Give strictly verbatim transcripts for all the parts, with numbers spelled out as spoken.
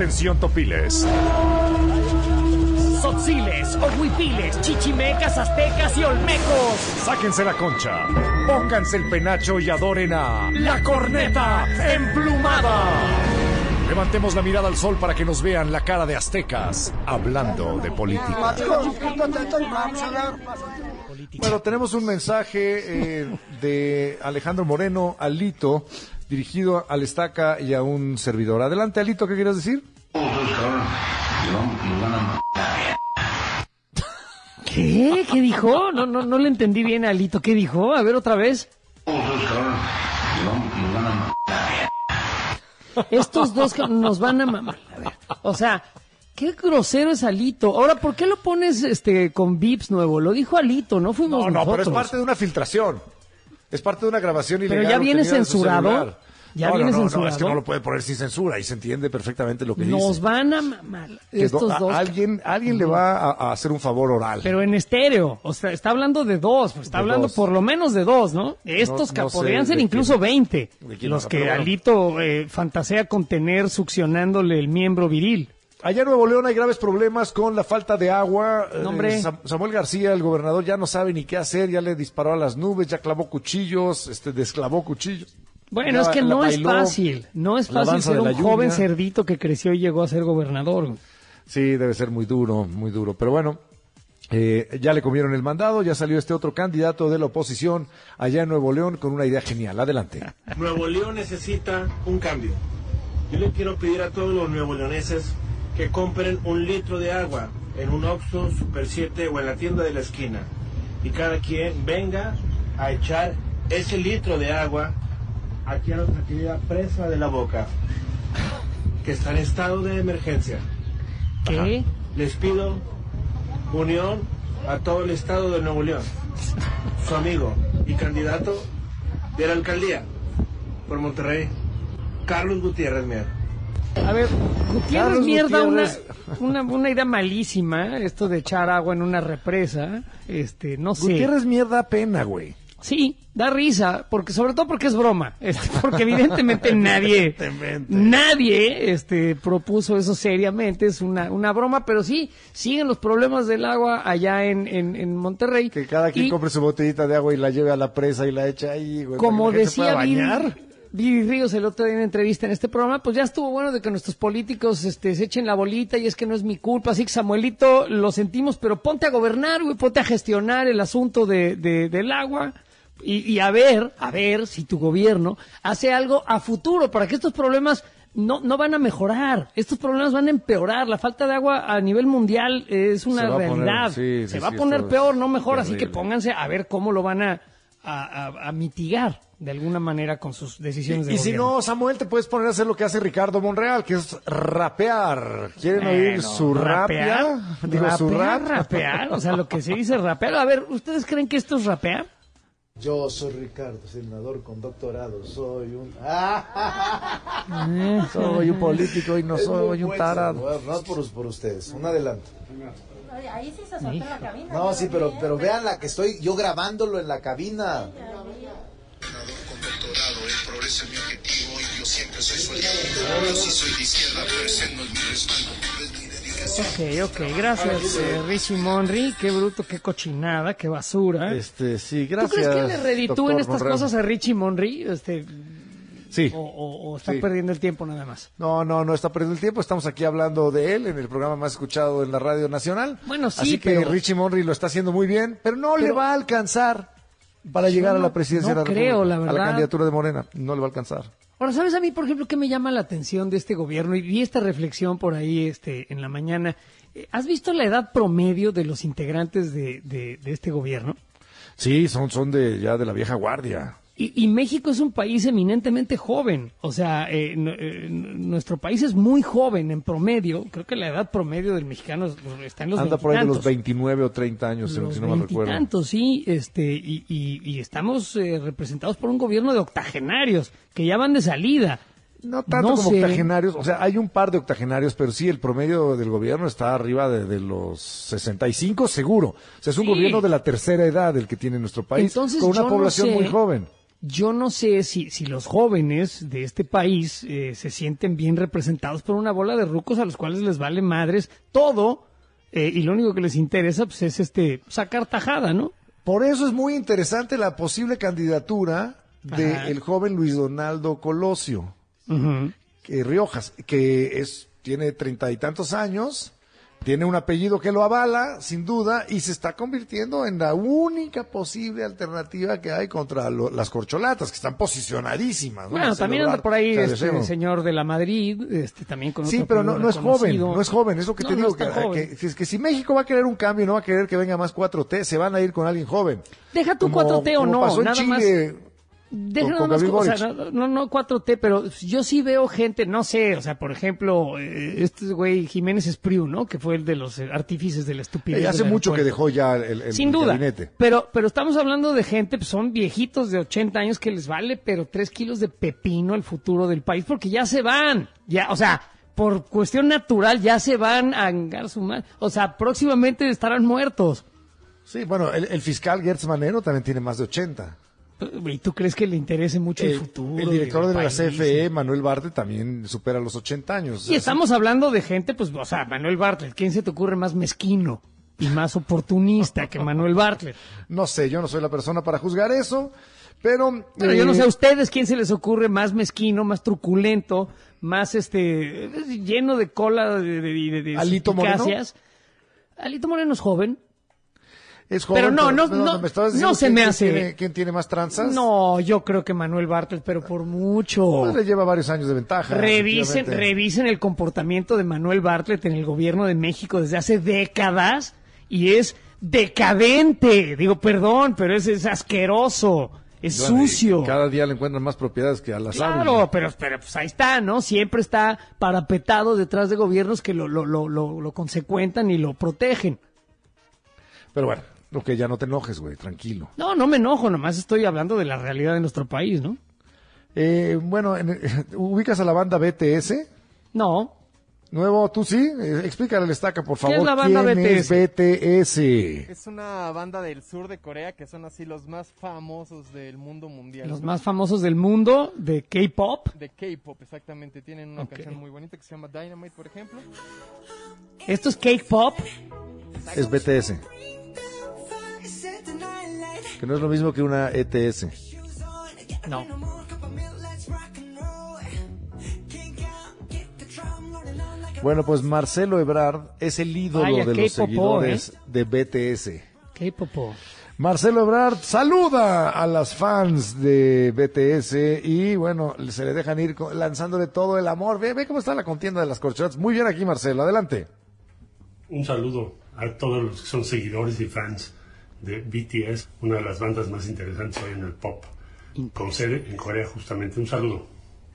Atención, topiles. Tzotziles, ohuipiles, chichimecas, aztecas y olmecos. Sáquense la concha, pónganse el penacho y adoren a La Corneta Emplumada. Levantemos la mirada al sol para que nos vean la cara de aztecas hablando de política. Bueno, tenemos un mensaje eh, de Alejandro Moreno, Alito, dirigido al Estaca y a un servidor. Adelante, Alito, ¿qué quieres decir? ¿Qué? ¿Qué dijo? No, no, no le entendí bien, Alito. ¿Qué dijo? A ver, otra vez. Estos dos nos van a mamar. A ver, o sea, qué grosero es Alito. Ahora, ¿por qué lo pones este con Vips nuevo? Lo dijo Alito, no fuimos No, no, nosotros. pero es parte de una filtración. Es parte de una grabación ilegal. Pero ya viene obtenida de su censurado. celular. Ya no, viene no, no, censurado. no, es que no lo puede poner sin censura y se entiende perfectamente lo que Nos dice. van a mamar Que estos do- a- dos. Alguien, alguien le va a, a hacer un favor oral. Pero en estéreo, o sea, está hablando de dos, está De hablando dos. por lo menos de dos, ¿no? Estos No- que no sé podrían ser de incluso quién- veinte, de quién los habla, que pero bueno. Alito eh, fantasea con tener succionándole el miembro viril. Allá en Nuevo León hay graves problemas con la falta de agua. No, hombre. Eh, Sam- Samuel García, el gobernador, ya no sabe ni qué hacer, ya le disparó a las nubes, ya clavó cuchillos, este, desclavó cuchillos. Bueno, Ya es que la no es bailó, fácil, no es la fácil danza ser de un la lluvia. joven cerdito que creció y llegó a ser gobernador. Sí, debe ser muy duro, muy duro. Pero bueno, eh, ya le comieron el mandado, ya salió este otro candidato de la oposición allá en Nuevo León con una idea genial. Adelante. Nuevo León necesita un cambio. Yo le quiero pedir a todos los nuevoleoneses que compren un litro de agua en un Oxxo, Super siete o en la tienda de la esquina. Y cada quien venga a echar ese litro de agua aquí a nuestra querida presa de la Boca, que está en estado de emergencia. ¿Qué? Les pido unión a todo el estado de Nuevo León. Su amigo y candidato de la alcaldía por Monterrey, Carlos Gutiérrez Mier. A ver, Gutiérrez Carlos mierda, una, Gutiérrez. una, una idea malísima, esto de echar agua en una represa, este, no sé. Gutiérrez mierda pena, güey. Sí, da risa, porque sobre todo porque es broma, este, porque evidentemente nadie, Evidentemente. nadie, este, propuso eso seriamente, es una, una broma, pero sí, siguen los problemas del agua allá en, en, en Monterrey. Que cada quien Y compre su botellita de agua y la lleve a la presa y la echa ahí, güey. como para que la gente se decía pueda Viri, bañar. Viri Ríos el otro día en una entrevista en este programa, pues ya estuvo bueno de que nuestros políticos este, se echen la bolita y es que no es mi culpa, así que Samuelito, lo sentimos, pero ponte a gobernar, güey, ponte a gestionar el asunto de, de, del agua. Y, y a ver, a ver si tu gobierno hace algo a futuro para que estos problemas no, no van a mejorar, estos problemas van a empeorar. La falta de agua a nivel mundial es una Se va a poner, realidad. sí, Se sí, va sí, a poner esto peor, es no mejor, así que terrible. pónganse a ver cómo lo van a, a, a- a mitigar de alguna manera con sus decisiones de Y si gobierno. no, Samuel, te puedes poner a hacer lo que hace Ricardo Monreal, que es rapear. ¿Quieren oír Bueno, su rapear, rapia? Digo, rapear, su rap. rapear, o sea, lo que se dice rapear. A ver, ¿ustedes creen que esto es rapear? Yo soy Ricardo, senador con doctorado, soy un... Soy un político y no Es soy muy un buen tarado. senador, no por, por ustedes, un adelanto. Oye, ahí sí se soltó en la cabina. No, yo sí, lo pero, vi, pero ¿eh? vean la que estoy yo grabándolo en la cabina. Con doctorado, el progreso es mi objetivo y yo siempre soy su aliado. Yo sí soy de izquierda, pero ese no es mi respaldo, es mi dedicación. Ok, ok, gracias, eh, Richie Monry. Qué bruto, qué cochinada, qué basura. Este, sí, ¿Tú gracias. crees que le reditúen doctor estas Monreal. cosas a Richie Monry? Este, Sí. o, o- o está Sí. perdiendo el tiempo nada más? No, no, no está perdiendo el tiempo. Estamos aquí hablando de él en el programa más escuchado en la Radio Nacional. Bueno, sí, Así que pero- Richie Monry lo está haciendo muy bien, pero no le Pero- va a alcanzar para llegar no- a la presidencia no de la creo, República, la a la verdad. candidatura de Morena. No le va a alcanzar. Ahora, ¿sabes a mí, por ejemplo, qué me llama la atención de este gobierno? Y vi esta reflexión por ahí este, en la mañana. Eh, ¿Has visto la edad promedio de los integrantes de, de, de este gobierno? Sí, son, son de ya de la vieja guardia. Y, y México es un país eminentemente joven. O sea, eh, n- eh, n- nuestro país es muy joven en promedio. Creo que la edad promedio del mexicano es- está en los Anda por ahí de los veintitantos. veintinueve o treinta años, si no- Los si no me recuerdo. veintitantos, sí, este, y, y, y estamos eh, representados por un gobierno de octogenarios que ya van de salida. No tanto No como sé. octogenarios, o sea, hay un par de octogenarios, pero sí, el promedio del gobierno está arriba de, de los sesenta y cinco seguro. O sea, es un Sí. gobierno de la tercera edad el que tiene nuestro país, Entonces, con una yo no población sé- muy joven. yo no sé si, si los jóvenes de este país eh, se sienten bien representados por una bola de rucos a los cuales les vale madres todo, eh, y lo único que les interesa pues es este sacar tajada, ¿no? Por eso es muy interesante la posible candidatura del joven Luis Donaldo Colosio, Uh-huh. que Riojas, que es tiene treinta y tantos años, tiene un apellido que lo avala, sin duda, y se está convirtiendo en la única posible alternativa que hay contra lo, las corcholatas, que están posicionadísimas, ¿no? Bueno, Marcelo también anda Ebrard, por ahí Charles este Sheinbaum. señor de la Madrid, este también con Sí, otro pero no, apellido no es joven, reconocido. no es joven, es lo que No, te no digo, es tan que, joven. que, si es que si México va a querer un cambio, no va a querer que venga más cuatro T, se van a ir con alguien joven. Deja tu Como- cuatro T o como no, pasó en nada Chile, más. Deja con- nada con más, Gabriel o sea, Boric. no, no, no cuatro T, pero yo sí veo gente, no sé, o sea, por ejemplo, eh, este güey Jiménez Espriu, ¿no? Que fue el de los eh, artífices de la estupidez. Eh, hace del mucho que aeropuerto. dejó ya el, el, Sin el duda, gabinete. pero pero estamos hablando de gente, pues son viejitos de ochenta años que les vale, pero tres kilos de pepino el futuro del país, porque ya se van, ya, o sea, por cuestión natural ya se van a angar su madre, o sea, próximamente estarán muertos. Sí, bueno, el, el fiscal Gertz Manero también tiene más de ochenta. ¿Y tú crees que le interese mucho el, El, futuro? el director del de la país? C F E, Manuel Bartlett, también supera los ochenta años. Y estamos hablando de gente, pues, o sea, Manuel Bartlett, ¿quién se te ocurre más mezquino y más oportunista que Manuel Bartlett? No sé, yo no soy la persona para juzgar eso, pero... Bueno, eh, yo no sé a ustedes quién se les ocurre más mezquino, más truculento, más este lleno de cola de, de, de, de ¿Alito Moreno? suspicacias. Alito Moreno es joven. Es joven, pero no, no, no, me estabas no diciendo se quién- me quién hace. tiene- ¿Quién tiene más tranzas? No, yo creo que Manuel Bartlett, pero por mucho. Pues le lleva varios años de ventaja. Revisen, efectivamente. revisen el comportamiento de Manuel Bartlett en el gobierno de México desde hace décadas y es decadente. Digo, perdón, pero es, es asqueroso, es Bueno, y sucio. Cada día le encuentran más propiedades que a las Claro, pero, pero pues ahí está, ¿no? Siempre está parapetado detrás de gobiernos que lo, lo, lo, lo, lo consecuentan y lo protegen. Pero bueno, ok, ya no te enojes, güey, tranquilo. No, no me enojo, nomás estoy hablando de la realidad de nuestro país, ¿no? Eh, bueno, en- ¿ubicas a la banda B T S? No. Nuevo, ¿tú sí? Eh, explícale al estaca, por favor. es la banda ¿Quién B T S? es B T S? Es una banda del sur de Corea que son así los más famosos del mundo mundial. Los ¿no? más famosos del mundo de K-pop. De K-pop, exactamente. Tienen una Ok. canción muy bonita que se llama Dynamite, por ejemplo. Esto es K-pop. Es B T S. Que no es lo mismo que una E T S. No. Bueno, pues Marcelo Ebrard es el ídolo Vaya, de los K-popó, seguidores ¿eh? de B T S. K-pop. Marcelo Ebrard saluda a las fans de B T S y bueno, se le dejan ir co- lanzándole todo el amor. Ve, ve cómo está la contienda de las corcholatas. Muy bien aquí, Marcelo, adelante. Un saludo a todos los que son seguidores y fans de B T S, una de las bandas más interesantes hoy en el pop, con sede en Corea justamente. Un saludo.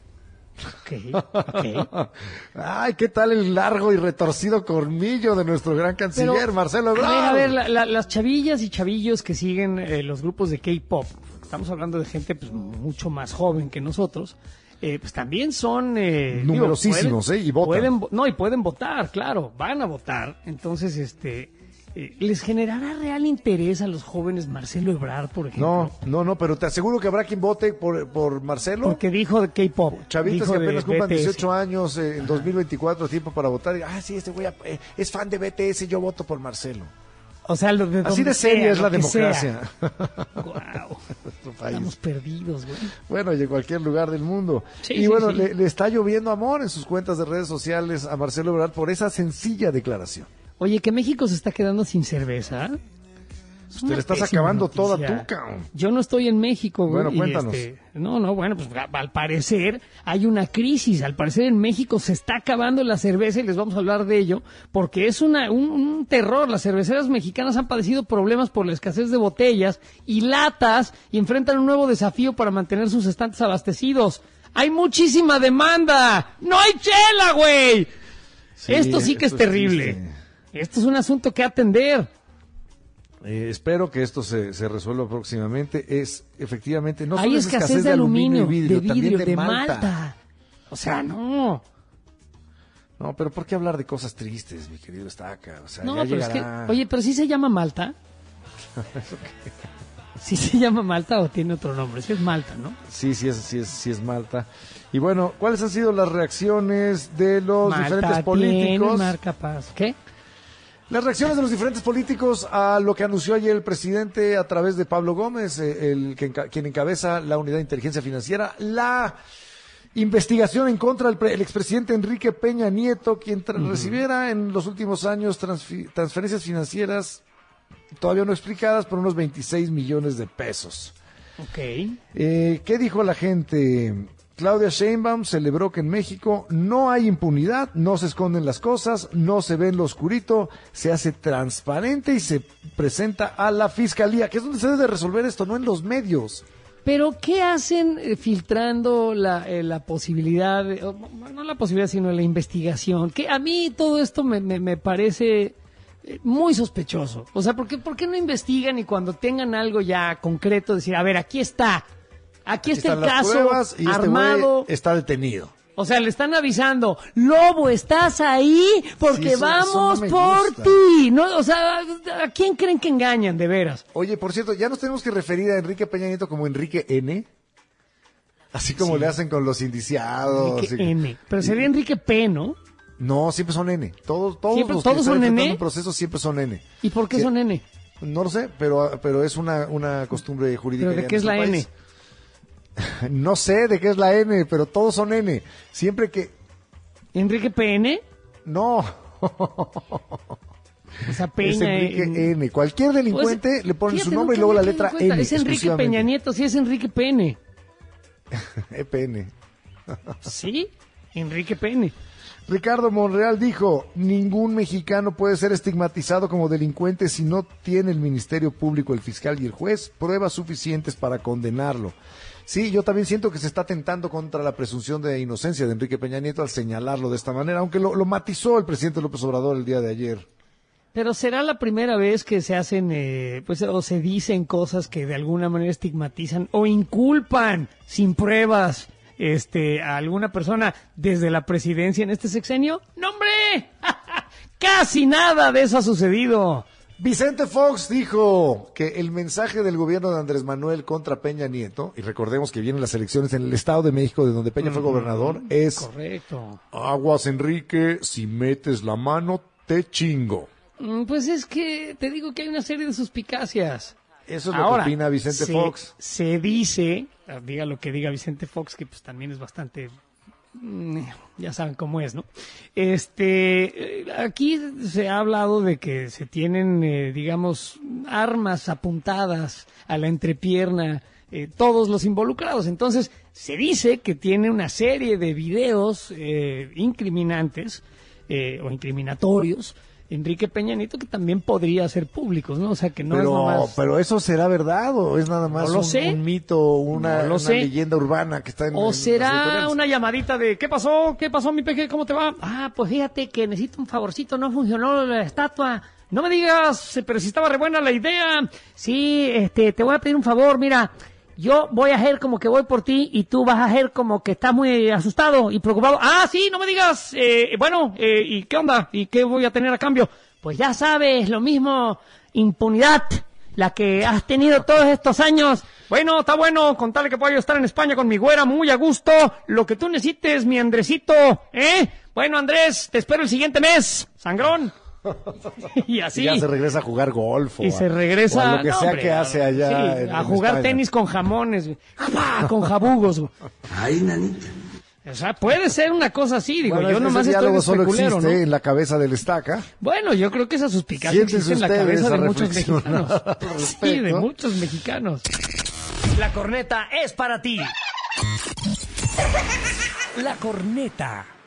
Ok, ok. Ay, ¿qué tal el largo y retorcido colmillo de nuestro gran canciller, Pero, Marcelo A ver, Ebrard? a ver, la- la- las chavillas y chavillos que siguen eh, los grupos de K-pop, estamos hablando de gente pues mucho más joven que nosotros, eh, pues también son... Eh, digo, Numerosísimos, pueden- ¿eh? Y votan. pueden vo- no, y pueden votar, claro, van a votar. Entonces, este... eh, ¿les generará real interés a los jóvenes Marcelo Ebrard, por ejemplo? No, no, no, pero te aseguro que habrá quien vote por, por Marcelo. Porque dijo de K-pop. Chavitas dijo que de apenas cumplan B T S. dieciocho años eh, en dos mil veinticuatro, tiempo para votar. Y, ah, sí, este güey eh, es fan de B T S, yo voto por Marcelo. O sea, lo de Así donde de seria sea, es lo la que democracia. Wow. Nuestro país. Estamos perdidos, güey. Bueno, y en cualquier lugar del mundo. Sí, y sí, bueno, sí. Le, le está lloviendo amor en sus cuentas de redes sociales a Marcelo Ebrard por esa sencilla declaración. Oye, que México se está quedando sin cerveza. Es Te una la estás pésima acabando toda noticia. tú, cabrón. Yo no estoy en México, güey. Bueno, y, cuéntanos. este, no, no, bueno, pues a- al parecer hay una crisis. Al parecer en México se está acabando la cerveza y les vamos a hablar de ello porque es una, un, un terror. Las cerveceras mexicanas han padecido problemas por la escasez de botellas y latas y enfrentan un nuevo desafío para mantener sus estantes abastecidos. ¡Hay muchísima demanda! ¡No hay chela, güey! Sí, esto sí que esto es terrible. triste. Esto es un asunto que atender. Eh, espero que esto se, se resuelva próximamente. Es efectivamente no Hay solo es escasez de aluminio, y vidrio, de vidrio, también de, de, malta. O sea, no. No, pero ¿por qué hablar de cosas tristes, mi querido Estaca? O sea, No, ya pero es que, llegará. oye, pero sí se llama malta. ¿Sí se llama Malta o tiene otro nombre? Sí es Malta, ¿no? Sí, sí es, sí es, sí es Malta. Y bueno, ¿cuáles han sido las reacciones de los Malta diferentes políticos? Tiene marca paz. ¿Qué? Las reacciones de los diferentes políticos a lo que anunció ayer el presidente a través de Pablo Gómez, eh, el que enca- quien encabeza la unidad de inteligencia financiera, la investigación en contra del pre- el expresidente Enrique Peña Nieto, quien tra- uh-huh. recibiera en los últimos años transfi- transferencias financieras todavía no explicadas por unos veintiséis millones de pesos. Ok. Eh, ¿Qué dijo la gente? Claudia Sheinbaum celebró que en México no hay impunidad, no se esconden las cosas, no se ve en lo oscurito, se hace transparente y se presenta a la fiscalía, que es donde se debe resolver esto, no en los medios. Pero, ¿qué hacen eh, filtrando la, eh, la posibilidad, de, oh, no la posibilidad, sino la investigación? Que a mí todo esto me, me, me parece eh, muy sospechoso. O sea, ¿por qué, ¿por qué no investigan y cuando tengan algo ya concreto decir, a ver, aquí está, aquí, aquí está el caso y armado, este está detenido? O sea, le están avisando, Lobo, ¿estás ahí? Porque sí, eso, vamos eso no por gusta. ti. No, o sea, ¿a quién creen que engañan, de veras? Oye, por cierto, ya nos tenemos que referir a Enrique Peña Nieto como Enrique N. Así como sí. le hacen con los indiciados. Enrique y, N. Pero sería Enrique P, ¿no? No, siempre son N. Todos, todos ¿Siempre, los todos que son están N? en proceso siempre son N. ¿Y por qué sí. son N? No lo sé, pero, pero es una, una costumbre jurídica. ¿Pero de qué es la país. N? No sé de qué es la N, pero todos son N. Siempre que... ¿Enrique P N? No. O sea, Peña... Es Enrique en... N. Cualquier delincuente pues, le ponen fíjate, su nombre y luego la letra N. Es Enrique Peña Nieto, sí es Enrique P N. E P N. Sí, Enrique P N. Ricardo Monreal dijo, ningún mexicano puede ser estigmatizado como delincuente si no tiene el Ministerio Público, el fiscal y el juez pruebas suficientes para condenarlo. Sí, yo también siento que se está atentando contra la presunción de inocencia de Enrique Peña Nieto al señalarlo de esta manera, aunque lo, lo matizó el presidente López Obrador el día de ayer. Pero será la primera vez que se hacen, eh, pues, o se dicen cosas que de alguna manera estigmatizan o inculpan sin pruebas este, a alguna persona desde la presidencia en este sexenio. ¡No, hombre! ¡Casi nada de eso ha sucedido! Vicente Fox dijo que el mensaje del gobierno de Andrés Manuel contra Peña Nieto, y recordemos que vienen las elecciones en el Estado de México, de donde Peña mm, fue gobernador, es... Correcto. Aguas, Enrique, si metes la mano, te chingo. Pues es que te digo que hay una serie de suspicacias. Eso es lo Ahora, que opina Vicente se, Fox. Se dice, diga lo que diga Vicente Fox, que pues también es bastante... ya saben cómo es, ¿no? Este, aquí se ha hablado de que se tienen, eh, digamos, armas apuntadas a la entrepierna, eh, todos los involucrados. Entonces, se dice que tiene una serie de videos eh, incriminantes eh, o incriminatorios Enrique Peña Nieto que también podría ser públicos, ¿no? O sea, que no pero, es nomás... Pero ¿eso será verdad o es nada más no lo un, sé. un mito, una, no lo una sé. leyenda urbana que está en... O en será una llamadita de ¿qué pasó? ¿Qué pasó, mi peque? ¿Cómo te va? Ah, pues fíjate que necesito un favorcito, no funcionó la estatua. No me digas, pero si estaba re buena la idea. Sí, este, te voy a pedir un favor, mira... Yo voy a hacer como que voy por ti y tú vas a hacer como que estás muy asustado y preocupado. Ah, sí, no me digas. Eh, bueno, eh, ¿y qué onda? ¿Y qué voy a tener a cambio? Pues ya sabes, lo mismo, impunidad, la que has tenido todos estos años. Bueno, está bueno, con tal que pueda yo estar en España con mi güera muy a gusto. Lo que tú necesites, mi Andresito, ¿eh? Bueno, Andrés, te espero el siguiente mes, sangrón. Y así. Y ya se regresa a jugar golf. O y a, se regresa. O a lo que no, sea hombre, que hace allá. Sí, en, a en jugar España. tenis con jamones. Con jabugos. Ay, nanita. O sea, puede ser una cosa así, digo, bueno, yo ese nomás estoy diálogo de solo especulero, existe ¿no? en la cabeza del estaca. Bueno, yo creo que esa suspicacia existe en la cabeza de muchos mexicanos. Sí, de muchos mexicanos. La corneta es para ti. La corneta.